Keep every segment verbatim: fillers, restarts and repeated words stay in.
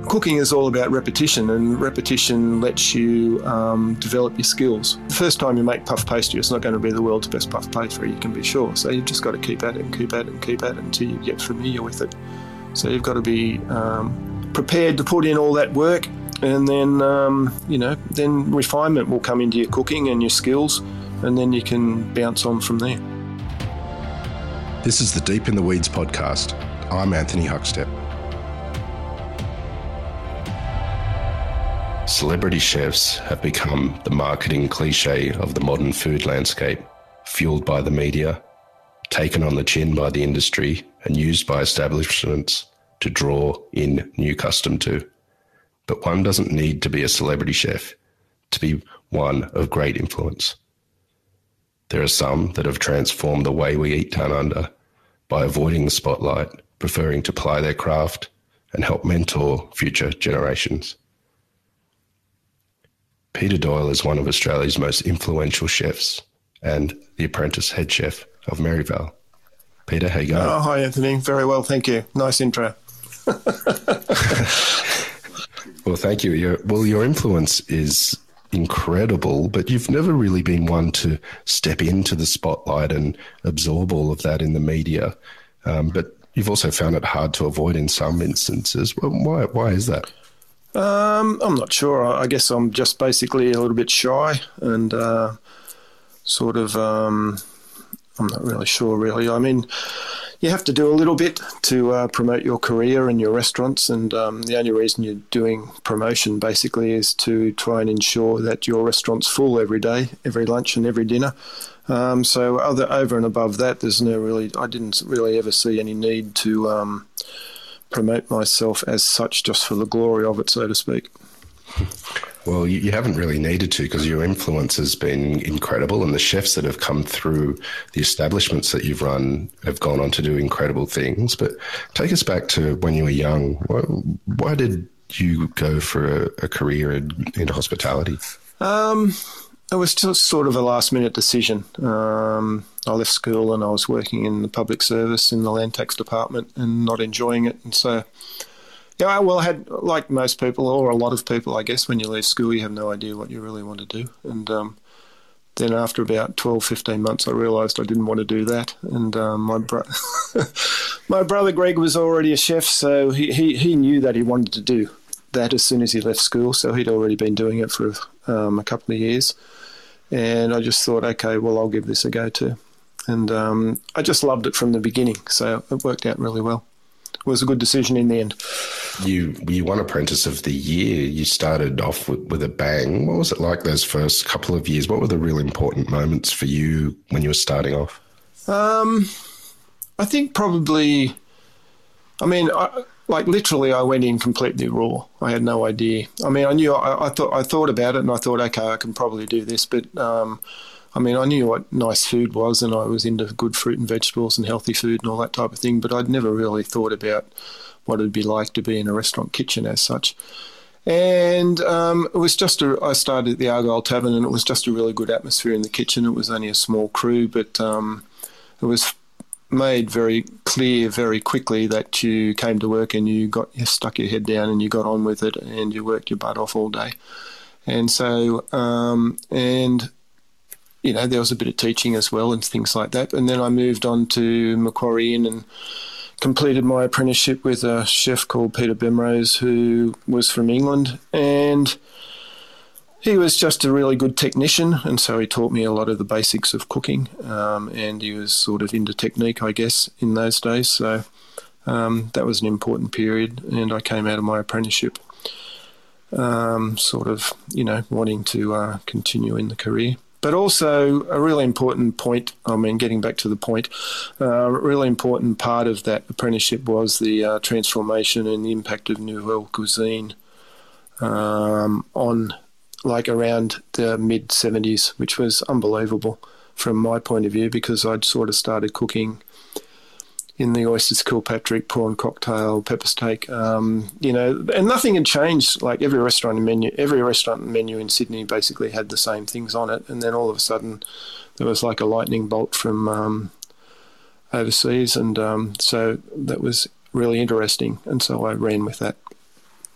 cooking is all about repetition, and repetition lets you um, develop your skills. The first time you make puff pastry, it's not going to be the world's best puff pastry, you can be sure. So you've just got to keep at it and keep at it and keep at it until you get familiar with it. So you've got to be um, prepared to put in all that work, and then, um, you know, then refinement will come into your cooking and your skills, and then you can bounce on from there. This is the Deep in the Weeds podcast. I'm Anthony Huckstep. Celebrity chefs have become the marketing cliche of the modern food landscape, fueled by the media, taken on the chin by the industry, and used by establishments to draw in new custom to. But one doesn't need to be a celebrity chef to be one of great influence. There are some that have transformed the way we eat down under by avoiding the spotlight, preferring to ply their craft and help mentor future generations. Peter Doyle is one of Australia's most influential chefs and the apprentice head chef of Maryvale. Peter, how you going? Oh, hi, Anthony. Very well, thank you. Nice intro. Well, thank you. Your, well, your influence is incredible, but you've never really been one to step into the spotlight and absorb all of that in the media. Um, but you've also found it hard to avoid in some instances. Well, why, why is that? Um, I'm not sure. I guess I'm just basically a little bit shy and uh, sort of, um, I'm not really sure really. I mean, you have to do a little bit to uh, promote your career and your restaurants, and um, the only reason you're doing promotion basically is to try and ensure that your restaurant's full every day, every lunch and every dinner. Um, so other over and above that, there's no really, I didn't really ever see any need to um, promote myself as such just for the glory of it, so to speak. Well, you, you haven't really needed to, because your influence has been incredible, and the chefs that have come through the establishments that you've run have gone on to do incredible things. But take us back to when you were young. Why, why did you go for a, a career in, in hospitality? Um, it was just sort of a last-minute decision. Um, I left school and I was working in the public service in the land tax department and not enjoying it, and so... Yeah, well, I had, like most people, or a lot of people, I guess, when you leave school, you have no idea what you really want to do. And um, then after about twelve, fifteen months, I realised I didn't want to do that. And um, my, bro- my brother Greg was already a chef, so he, he, he knew that he wanted to do that as soon as he left school. So he'd already been doing it for um, a couple of years. And I just thought, okay, well, I'll give this a go too. And um, I just loved it from the beginning, so it worked out really well. It was a good decision in the end. You you won Apprentice of the Year. You started off with, with a bang. What was it like those first couple of years? What were the real important moments for you when you were starting off? Um, I think probably, I mean, I, like literally I went in completely raw. I had no idea. I mean, I knew, I, I thought I thought about it and I thought, okay, I can probably do this, but um, I mean, I knew what nice food was and I was into good fruit and vegetables and healthy food and all that type of thing, but I'd never really thought about what it'd be like to be in a restaurant kitchen as such. And um, it was just a, I started at the Argyle Tavern and it was just a really good atmosphere in the kitchen. It was only a small crew, but um, it was made very clear very quickly that you came to work and you got you stuck your head down and you got on with it and you worked your butt off all day. And so, um, and you know, there was a bit of teaching as well and things like that. And then I moved on to Macquarie Inn and completed my apprenticeship with a chef called Peter Bemrose, who was from England, and he was just a really good technician, and so he taught me a lot of the basics of cooking, um, and he was sort of into technique, I guess, in those days. So um, that was an important period, and I came out of my apprenticeship um, sort of, you know, wanting to uh, continue in the career. But also a really important point, I mean, getting back to the point, uh, a really important part of that apprenticeship was the uh, transformation and the impact of Nouvelle Cuisine um, on, like, around the mid-seventies, which was unbelievable from my point of view because I'd sort of started cooking in the oysters, Kilpatrick, prawn cocktail, pepper steak, um, you know, and nothing had changed. Like every restaurant menu, every restaurant menu in Sydney basically had the same things on it. And then all of a sudden there was like a lightning bolt from um, overseas. And um, so that was really interesting. And so I ran with that.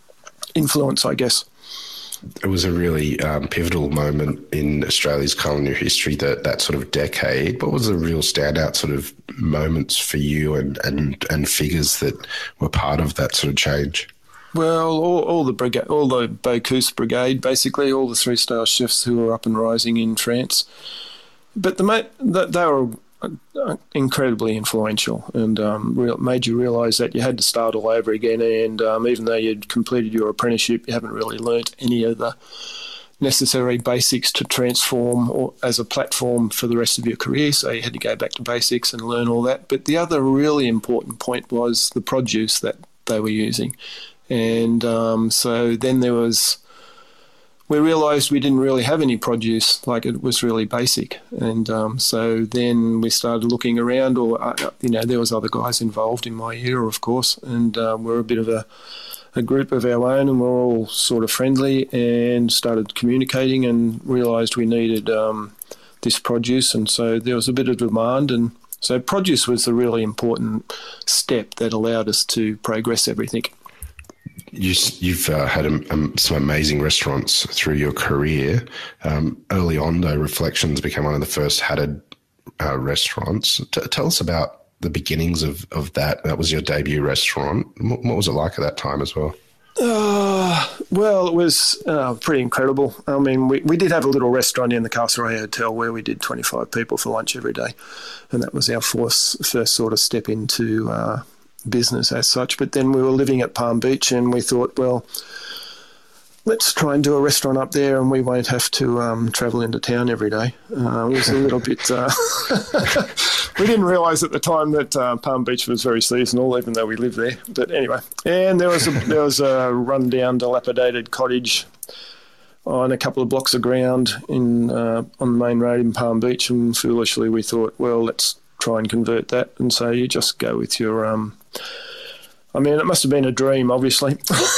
influence, I guess. It was a really um, pivotal moment in Australia's culinary history, that, that sort of decade. What was the real standout sort of moments for you and, and, and figures that were part of that sort of change? Well, all, all the brigade, all the Bocuse brigade, basically, all the three-star chefs who were up and rising in France. But the they were incredibly influential, and um, real, made you realise that you had to start all over again. And um, even though you'd completed your apprenticeship, you haven't really learnt any of the necessary basics to transform or as a platform for the rest of your career. So you had to go back to basics and learn all that. But the other really important point was the produce that they were using. And um, so then there was, we realised we didn't really have any produce, like it was really basic. And um, so then we started looking around, or, uh, you know, there was other guys involved in my era, of course, and uh, we're a bit of a, a group of our own, and we're all sort of friendly, and started communicating and realised we needed um, this produce. And so there was a bit of demand, and so produce was the really important step that allowed us to progress everything. You, you've uh, had um, some amazing restaurants through your career. Um, early on, though, Reflections became one of the first hatted uh, restaurants. T- tell us about the beginnings of, of that. That was your debut restaurant. What, what was it like at that time as well? Uh, well, it was uh, pretty incredible. I mean, we, we did have a little restaurant in the Castlereagh Hotel where we did twenty-five people for lunch every day. And that was our first, first sort of step into uh, business as such. But then we were living at Palm Beach, and we thought, well, let's try and do a restaurant up there, and we won't have to um, travel into town every day. Uh, it was a little bit... Uh, we didn't realise at the time that uh, Palm Beach was very seasonal, even though we lived there. But anyway, and there was a, there was a run-down, dilapidated cottage on a couple of blocks of ground in uh, on the main road in Palm Beach, and foolishly we thought, well, let's try and convert that. And so you just go with your... Um, I mean, it must have been a dream, obviously.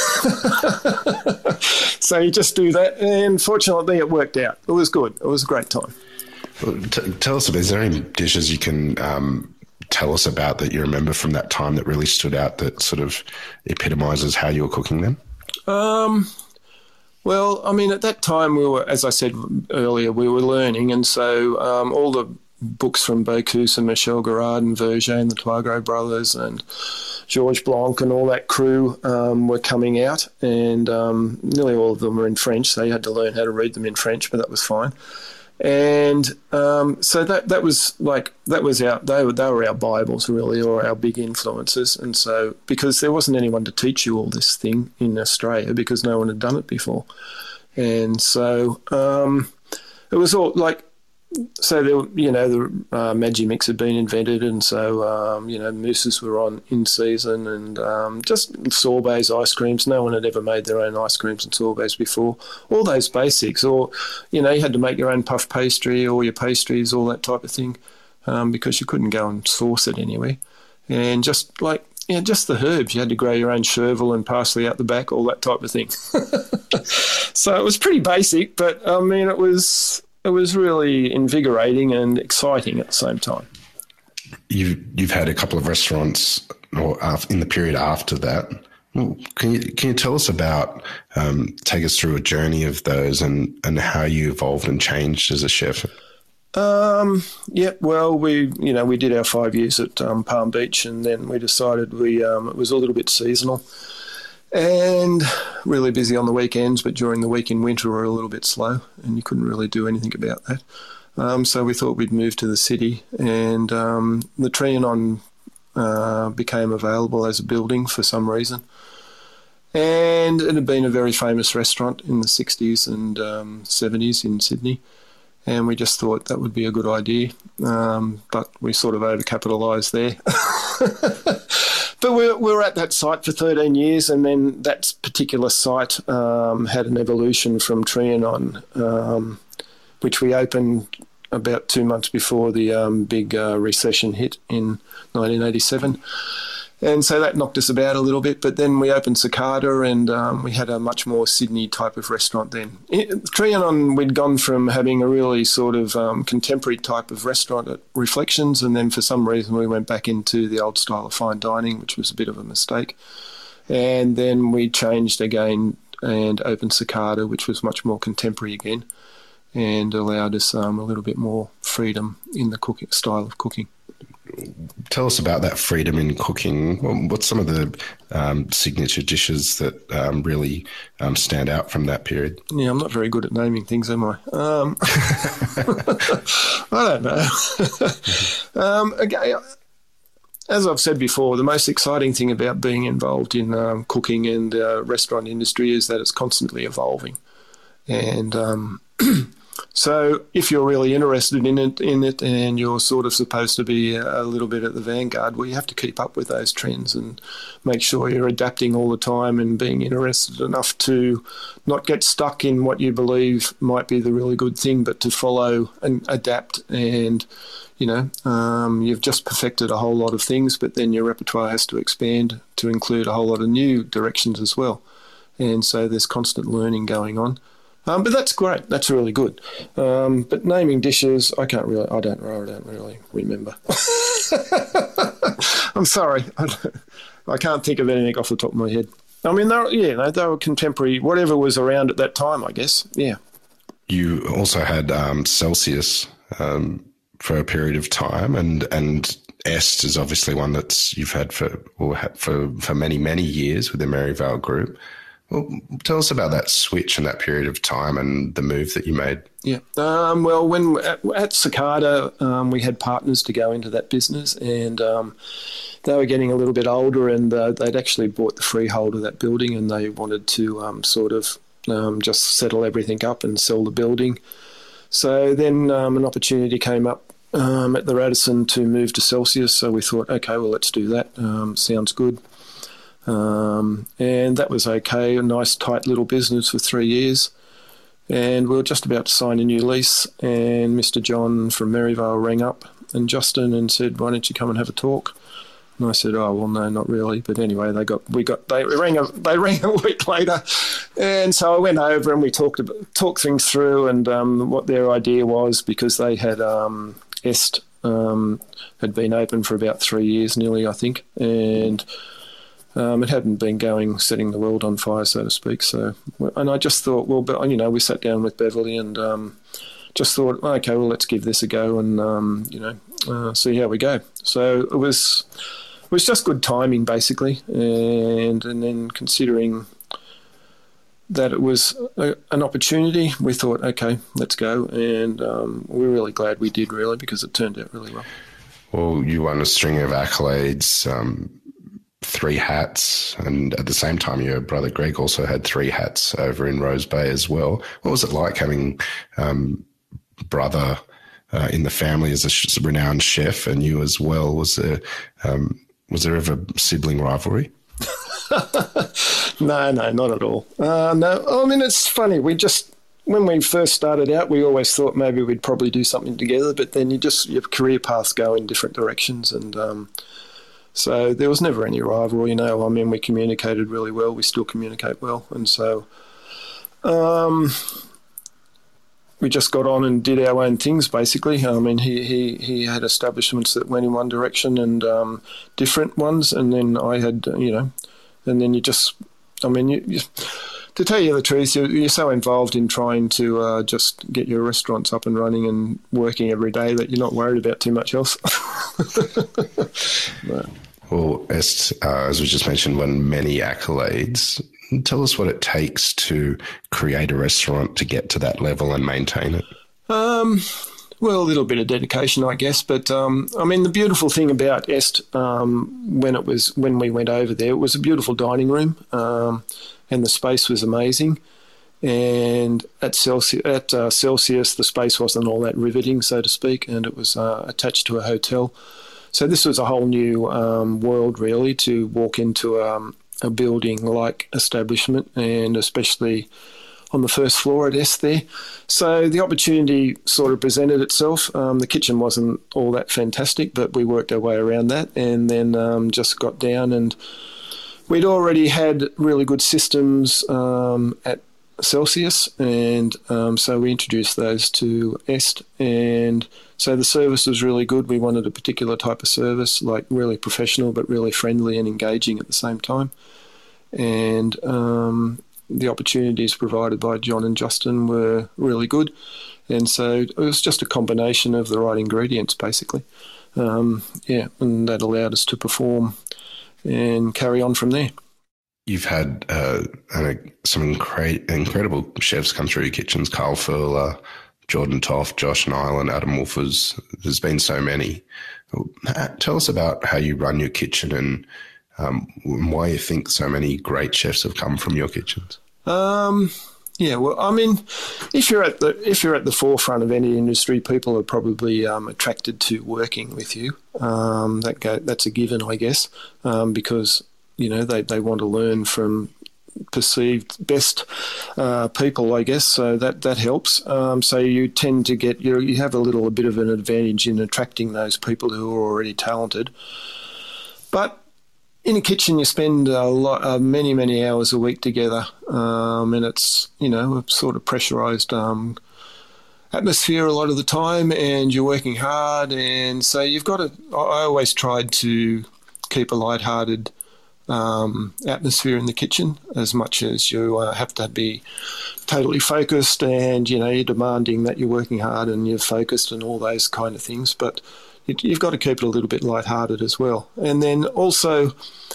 So you just do that, and fortunately it worked out. It was good. It was a great time. Well, t- tell us, is there any dishes you can um, tell us about that you remember from that time that really stood out, that sort of epitomises how you were cooking them? Um, well, I mean, at that time we were, as I said earlier, we were learning, and so um, all the books from Bocuse and Michel Garrard and Verger and the Toigret brothers and Georges Blanc and all that crew um, were coming out, and um, nearly all of them were in French, so you had to learn how to read them in French, but that was fine. And um, so that that was like that was our they were they were our Bibles, really, or our big influences. And so because there wasn't anyone to teach you all this thing in Australia, because no one had done it before, and so um, it was all like. So, there, you know, the uh, Magimix had been invented, and so, um, you know, mousses were on in season, and um, just sorbets, ice creams. No one had ever made their own ice creams and sorbets before. All those basics, or, you know, you had to make your own puff pastry or your pastries, all that type of thing, um, because you couldn't go and source it anywhere. And just like, yeah, just the herbs. You had to grow your own chervil and parsley out the back, all that type of thing. So it was pretty basic, but, I mean, it was... It was really invigorating and exciting at the same time. You've you've had a couple of restaurants, or in the period after that. Well, can you can you tell us about um, take us through a journey of those, and, and how you evolved and changed as a chef? Um, yeah, well, we you know we did our five years at um, Palm Beach, and then we decided we um, it was a little bit seasonal. And really busy on the weekends, but during the week in winter we were a little bit slow, and you couldn't really do anything about that. Um, so we thought we'd move to the city, and um, the Trianon uh, became available as a building for some reason. And it had been a very famous restaurant in the sixties and um, seventies in Sydney, and we just thought that would be a good idea, um, but we sort of overcapitalised there. But we we were at that site for thirteen years, and then that particular site um, had an evolution from Trianon, um, which we opened about two months before the um, big uh, recession hit in nineteen eighty-seven. And so that knocked us about a little bit, but then we opened Cicada, and um, we had a much more Sydney type of restaurant then. In Trianon, we'd gone from having a really sort of um, contemporary type of restaurant at Reflections, and then for some reason we went back into the old style of fine dining, which was a bit of a mistake. And then we changed again and opened Cicada, which was much more contemporary again, and allowed us um, a little bit more freedom in the cooking style of cooking. Tell us about that freedom in cooking. What's some of the um, signature dishes that um, really um, stand out from that period? Yeah, I'm not very good at naming things, am I? Um, I don't know. um, again, as I've said before, the most exciting thing about being involved in um, cooking and the uh, restaurant industry is that it's constantly evolving. And um, so if you're really interested in it, in it and you're sort of supposed to be a little bit at the vanguard, well, you have to keep up with those trends and make sure you're adapting all the time and being interested enough to not get stuck in what you believe might be the really good thing, but to follow and adapt. And, you know, um, you've just perfected a whole lot of things, but then your repertoire has to expand to include a whole lot of new directions as well. And so there's constant learning going on. Um, but that's great. That's really good. Um, but naming dishes, I can't really. I don't. I don't really remember. I'm sorry. I, don't, I can't think of anything off the top of my head. I mean, they were, yeah, they, they were contemporary. Whatever was around at that time, I guess. Yeah. You also had um, Celsius um, for a period of time, and and Est is obviously one that's you've had for or had for for many many years with the Maryvale Group. Well, tell us about that switch and that period of time and the move that you made. Yeah. Um, well, when at, at Cicada, um, we had partners to go into that business, and um, they were getting a little bit older, and uh, they'd actually bought the freehold of that building, and they wanted to um, sort of um, just settle everything up and sell the building. So then um, an opportunity came up um, at the Radisson to move to Celsius. So we thought, okay, well, let's do that. Um, sounds good. Um, and that was okay, a nice tight little business for three years. And we were just about to sign a new lease, and Mister John from Maryvale rang up and Justin and said, why don't you come and have a talk? And I said, oh, well, no, not really. But anyway, they got, we got, they rang a, they rang a week later. And so I went over and we talked about, talked things through and um, what their idea was, because they had, um, Est um, had been open for about three years nearly, I think. And Um, it hadn't been going, setting the world on fire, so to speak. So, and I just thought, well, but you know, we sat down with Beverly and um, just thought, okay, well, let's give this a go and um, you know, uh, see how we go. So it was, it was just good timing, basically, and and then considering that it was a, an opportunity, we thought, okay, let's go, and um, we're really glad we did, really, because it turned out really well. Well, you won a string of accolades. Um three hats, and at the same time your brother Greg also had three hats over in Rose Bay as well. What was it like having um brother uh, in the family as a sh- renowned chef, and you as well? Was there um was there ever sibling rivalry? no no not at all. Uh no I mean, it's funny, we just when we first started out, we always thought maybe we'd probably do something together, but then you just your career paths go in different directions, and um so there was never any rivalry, you know. I mean, we communicated really well. We still communicate well. And so um, we just got on and did our own things, basically. I mean, he, he, he had establishments that went in one direction and um, different ones. And then I had, you know, and then you just, I mean, you, you, to tell you the truth, you're, you're so involved in trying to uh, just get your restaurants up and running and working every day that you're not worried about too much else. But, well, Est, uh, as we just mentioned, won many accolades. Tell us what it takes to create a restaurant to get to that level and maintain it. Um, well, a little bit of dedication, I guess. But um, I mean, the beautiful thing about Est, um, when it was when we went over there, it was a beautiful dining room, um, and the space was amazing. And at Celsius, at uh, Celsius, the space wasn't all that riveting, so to speak, and it was uh, attached to a hotel. So this was a whole new um, world, really, to walk into um, a building-like establishment, and especially on the first floor at Est there. So the opportunity sort of presented itself. Um, the kitchen wasn't all that fantastic, but we worked our way around that, and then um, just got down, and we'd already had really good systems um, at Celsius, and um, so we introduced those to Est, and so the service was really good. We wanted a particular type of service, like really professional but really friendly and engaging at the same time. And um, the opportunities provided by John and Justin were really good. And so it was just a combination of the right ingredients, basically. Um, yeah, and that allowed us to perform and carry on from there. You've had uh, some incre- incredible chefs come through your kitchens, Carl Furler, Jordan Toft, Josh Nyland, Adam Wolfers. There's been so many. Tell us about how you run your kitchen and um, why you think so many great chefs have come from your kitchens. Um, yeah, well, I mean, if you're at the if you're at the forefront of any industry, people are probably um, attracted to working with you. Um, that go, that's a given, I guess, um, because you know they, they want to learn from perceived best uh, people, I guess, so that that helps. Um, so you tend to get you you have a little a bit of an advantage in attracting those people who are already talented. But in a kitchen, you spend a lot, uh, many many hours a week together, um, and it's you know a sort of pressurised um, atmosphere a lot of the time, and you're working hard, and so you've got to. I always tried to keep a lighthearted Um, atmosphere in the kitchen, as much as you uh, have to be totally focused and you know you're demanding that you're working hard and you're focused and all those kind of things, but it, you've got to keep it a little bit lighthearted as well. And then also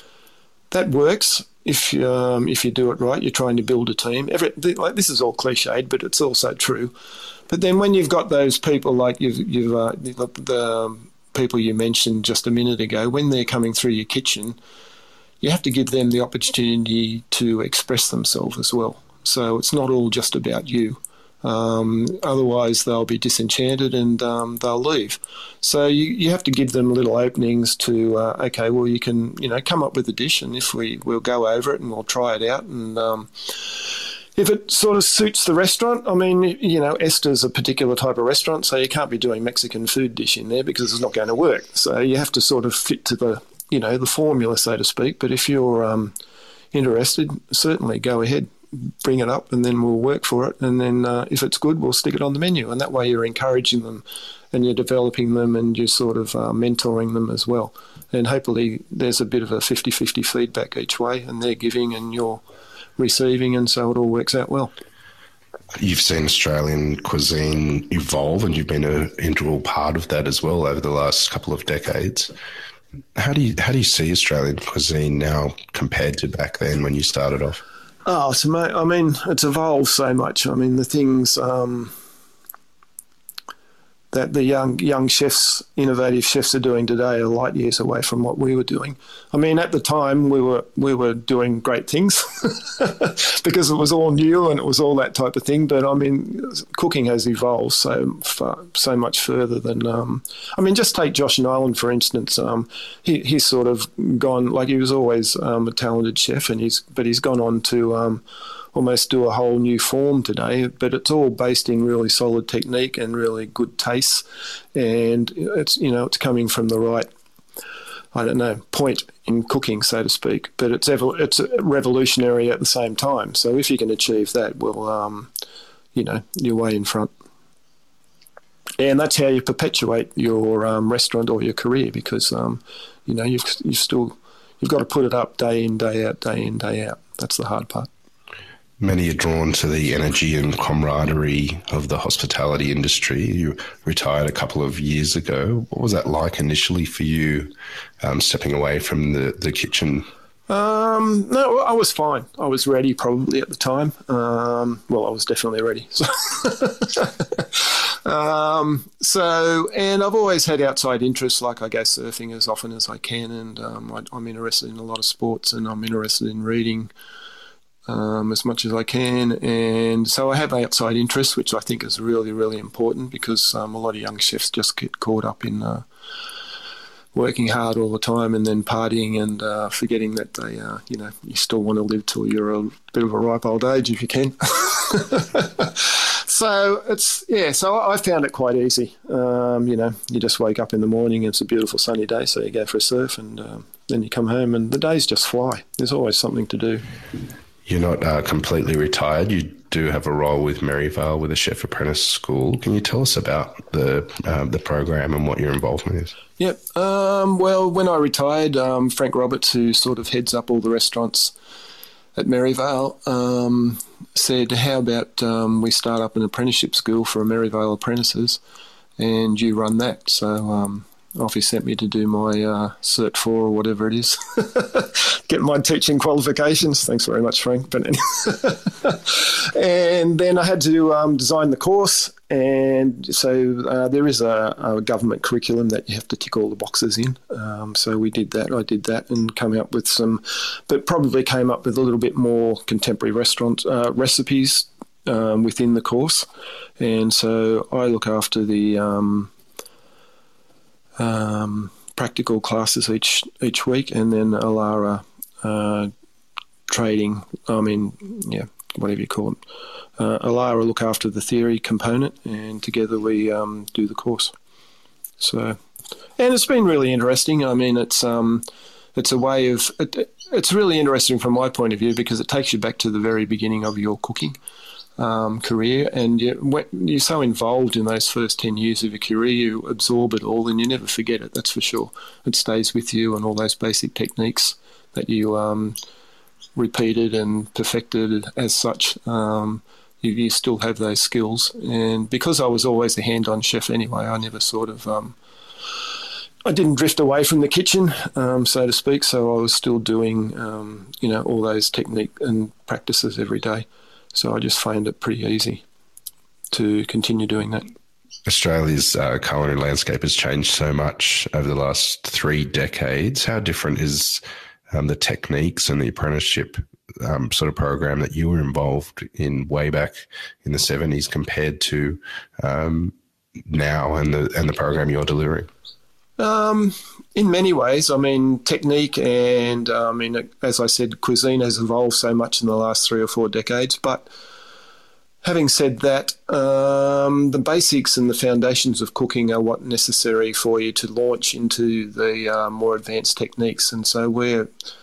that works if um, if you do it right. You're trying to build a team. Every, like, this is all cliched, but it's also true. But then when you've got those people like you've, you've uh, the, the people you mentioned just a minute ago, when they're coming through your kitchen, you have to give them the opportunity to express themselves as well. So it's not all just about you. Um, otherwise, they'll be disenchanted and um, they'll leave. So you, you have to give them little openings to, uh, okay, well, you can, you know, come up with a dish, and if we, we'll go over it and we'll try it out. And um, if it sort of suits the restaurant, I mean, you know, Esther's a particular type of restaurant, so you can't be doing Mexican food dish in there because it's not going to work. So you have to sort of fit to the you know, the formula, so to speak. But if you're um, interested, certainly go ahead, bring it up, and then we'll work for it. And then uh, if it's good, we'll stick it on the menu. And that way you're encouraging them and you're developing them and you're sort of uh, mentoring them as well. And hopefully there's a bit of a fifty-fifty feedback each way, and they're giving and you're receiving, and so it all works out well. You've seen Australian cuisine evolve, and you've been an integral part of that as well over the last couple of decades. How do you how do you see Australian cuisine now compared to back then when you started off? Oh, so mate, I mean, it's evolved so much. I mean, the things um, that the young young chefs, innovative chefs, are doing today are light years away from what we were doing. I mean, at the time we were we were doing great things because it was all new and it was all that type of thing. But I mean, cooking has evolved so far, so much further than. Um, I mean, just take Josh Nyland for instance. Um, he he's sort of gone like he was always um, a talented chef, and he's but he's gone on to. Um, almost do a whole new form today, but it's all based in really solid technique and really good tastes, and it's you know it's coming from the right I don't know point in cooking, so to speak, but it's ever it's revolutionary at the same time. So if you can achieve that, well um you know you're way in front, and that's how you perpetuate your um, restaurant or your career, because um you know you've you've still you've got to put it up day in day out day in day out. That's the hard part. Many are drawn to the energy and camaraderie of the hospitality industry. You retired a couple of years ago. What was that like initially for you, um, stepping away from the, the kitchen? Um, no, I was fine. I was ready probably at the time. Um, well, I was definitely ready. So, um, so, and I've always had outside interests, like I go surfing as often as I can, and um, I, I'm interested in a lot of sports, and I'm interested in reading Um, as much as I can, and so I have outside interests, which I think is really, really important, because um, a lot of young chefs just get caught up in uh, working hard all the time and then partying and uh, forgetting that they, uh, you know, you still want to live till you're a bit of a ripe old age if you can. So it's yeah. So I found it quite easy. Um, you know, you just wake up in the morning. It's a beautiful sunny day, so you go for a surf, and um, then you come home, and the days just fly. There's always something to do. You're not uh, completely retired. You do have a role with Maryvale with a Chef Apprentice School. Can you tell us about the uh, the program and what your involvement is? Yep. Um, well, when I retired, um, Frank Roberts, who sort of heads up all the restaurants at Merivale um, said, how about um, we start up an apprenticeship school for Merivale apprentices and you run that. So um, off he sent me to do my uh, Cert four or whatever it is, get my teaching qualifications. Thanks very much, Frank. But anyway. And then I had to um, design the course. And so uh, there is a, a government curriculum that you have to tick all the boxes in. Um, so we did that. I did that and came up with some, but probably came up with a little bit more contemporary restaurant uh, recipes um, within the course. And so I look after the um, um, practical classes each each week, and then Alara uh, trading. I mean, yeah, whatever you call it. Uh, Alara look after the theory component, and together we um, do the course. So, and it's been really interesting. I mean, it's um, it's a way of it, it's really interesting from my point of view because it takes you back to the very beginning of your cooking um, career, and you, you're so involved in those first ten years of your career, you absorb it all, and you never forget it. That's for sure. It stays with you, and all those basic techniques that you um, repeated and perfected as such. Um, You, you still have those skills, and because I was always a hand-on chef anyway, I never sort of, um, I didn't drift away from the kitchen, um, so to speak. So I was still doing, um, you know, all those technique and practices every day. So I just found it pretty easy to continue doing that. Australia's uh, culinary landscape has changed so much over the last three decades. How different is um, the techniques and the apprenticeship Um, sort of program that you were involved in way back in the seventies compared to um, now and the and the program you're delivering? Um, in many ways, I mean, technique and uh, I mean, as I said, cuisine has evolved so much in the last three or four decades. But having said that, um, the basics and the foundations of cooking are what necessary for you to launch into the uh, more advanced techniques. And so we're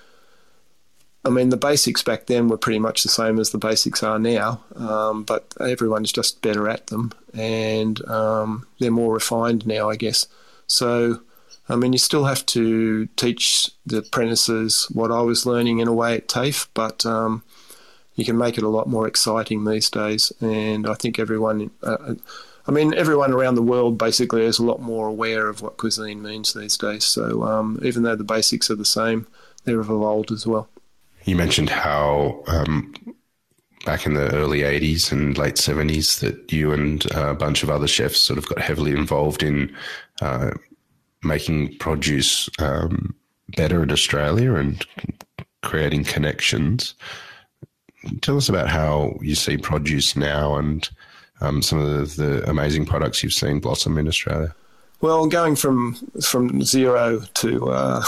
I mean, the basics back then were pretty much the same as the basics are now, um, but everyone's just better at them, and um, they're more refined now, I guess. So, I mean, you still have to teach the apprentices what I was learning in a way at TAFE, but um, you can make it a lot more exciting these days, and I think everyone, uh, I mean, everyone around the world basically is a lot more aware of what cuisine means these days. So um, even though the basics are the same, they've evolved as well. You mentioned how um, back in the early eighties and late seventies that you and a bunch of other chefs sort of got heavily involved in uh, making produce um, better in Australia and creating connections. Tell us about how you see produce now and um, some of the, the amazing products you've seen blossom in Australia. Well, going from from zero to uh,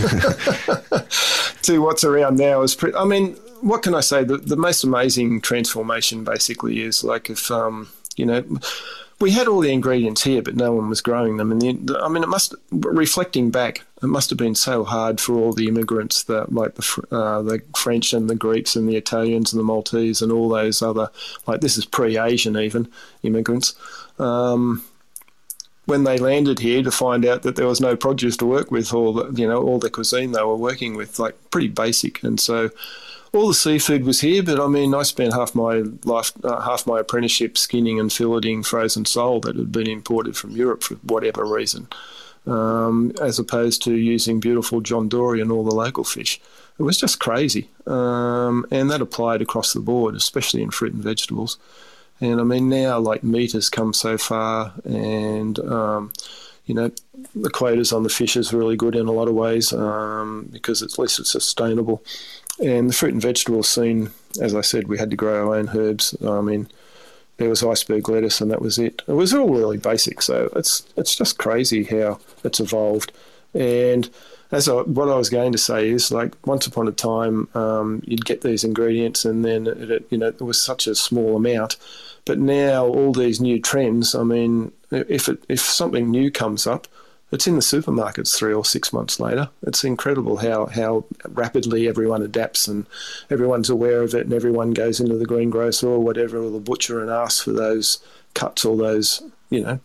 to what's around now is pretty. I mean, what can I say? The, the most amazing transformation basically is like if um, you know, we had all the ingredients here, but no one was growing them. And the, I mean, it must reflecting back, it must have been so hard for all the immigrants that like the uh, the French and the Greeks and the Italians and the Maltese and all those other like this is pre-Asian even immigrants. Um, when they landed here to find out that there was no produce to work with, or the, you know, all the cuisine they were working with, like pretty basic. And so all the seafood was here, but I mean, I spent half my life, uh, half my apprenticeship skinning and filleting frozen sole that had been imported from Europe for whatever reason, um, as opposed to using beautiful John Dory and all the local fish. It was just crazy. Um, and that applied across the board, especially in fruit and vegetables. And I mean, now like meat has come so far, and um, you know, the quotas on the fish is really good in a lot of ways um, because at least it's sustainable. And the fruit and vegetable scene, as I said, we had to grow our own herbs. I mean, there was iceberg lettuce, and that was it. It was all really basic. So it's it's just crazy how it's evolved. And as I, what I was going to say is, like, once upon a time, um, you'd get these ingredients, and then it, it, you know, it was such a small amount. But now all these new trends, I mean, if it, if something new comes up, it's in the supermarkets three or six months later. It's incredible how, how rapidly everyone adapts, and everyone's aware of it, and everyone goes into the greengrocer or whatever, or the butcher, and asks for those cuts or those, you know,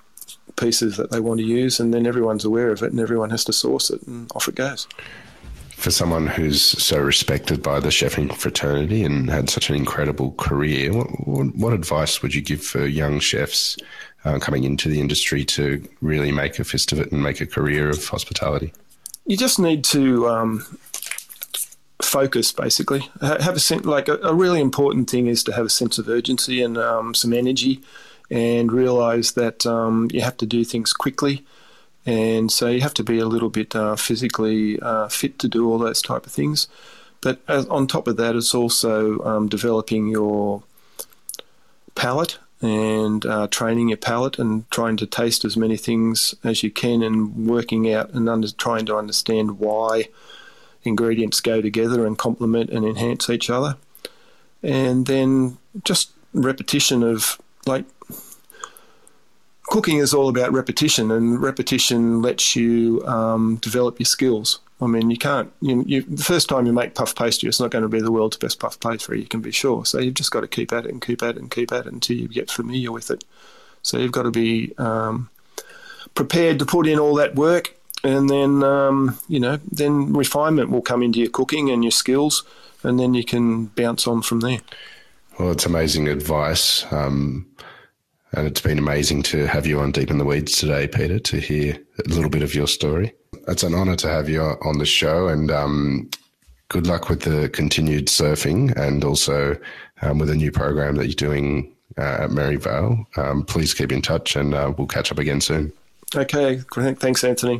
pieces that they want to use, and then everyone's aware of it, and everyone has to source it, and off it goes. For someone who's so respected by the chefing fraternity and had such an incredible career, what, what, what advice would you give for young chefs uh, coming into the industry to really make a fist of it and make a career of hospitality? You just need to um, focus, basically. Have a sense, like a, a really important thing is to have a sense of urgency and um, some energy, and realise that um, you have to do things quickly. And so you have to be a little bit uh, physically uh, fit to do all those type of things. But as, on top of that, it's also um, developing your palate and uh, training your palate and trying to taste as many things as you can, and working out and under, trying to understand why ingredients go together and complement and enhance each other. And then just repetition of, like, cooking is all about repetition, and repetition lets you um, develop your skills. I mean, you can't, you, you, the first time you make puff pastry, it's not going to be the world's best puff pastry, you can be sure. So you've just got to keep at it and keep at it and keep at it until you get familiar with it. So you've got to be um, prepared to put in all that work, and then, um, you know, then refinement will come into your cooking and your skills, and then you can bounce on from there. Well, it's amazing advice. Um And it's been amazing to have you on Deep in the Weeds today, Peter, to hear a little bit of your story. It's an honour to have you on the show, and um, good luck with the continued surfing, and also um, with a new program that you're doing uh, at Maryvale. Um, please keep in touch, and uh, we'll catch up again soon. Okay. Thanks, Anthony.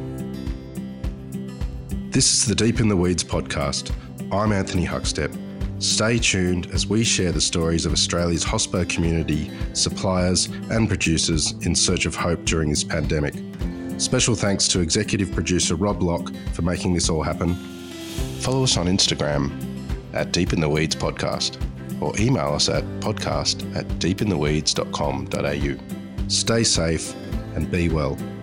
This is the Deep in the Weeds podcast. I'm Anthony Huckstep. Stay tuned as we share the stories of Australia's hospo community, suppliers and producers in search of hope during this pandemic. Special thanks to executive producer Rob Locke for making this all happen. Follow us on Instagram at Deep in the Weeds Podcast, or email us at podcast at deepintheweeds dot com dot a u. Stay safe and be well.